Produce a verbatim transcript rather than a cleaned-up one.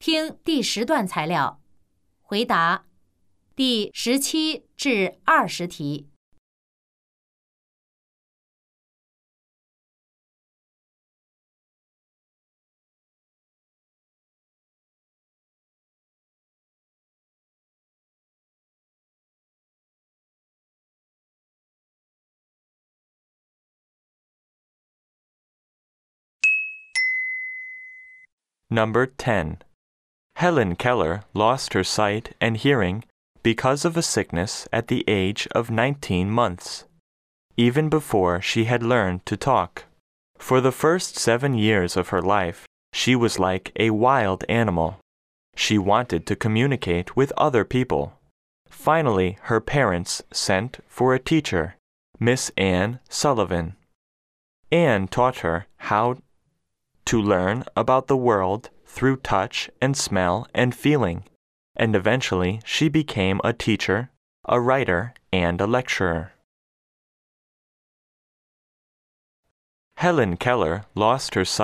听第十段材料，回答第十七至二十题。 Number ten. Helen Keller lost her sight and hearing because of a sickness at the age of nineteen months, even before she had learned to talk. For the first seven years of her life, she was like a wild animal. She wanted to communicate with other people. Finally, her parents sent for a teacher, Miss Anne Sullivan. Anne taught her how to learn about the world through touch and smell and feeling, and eventually she became a teacher, a writer, and a lecturer. Helen Keller lost her sight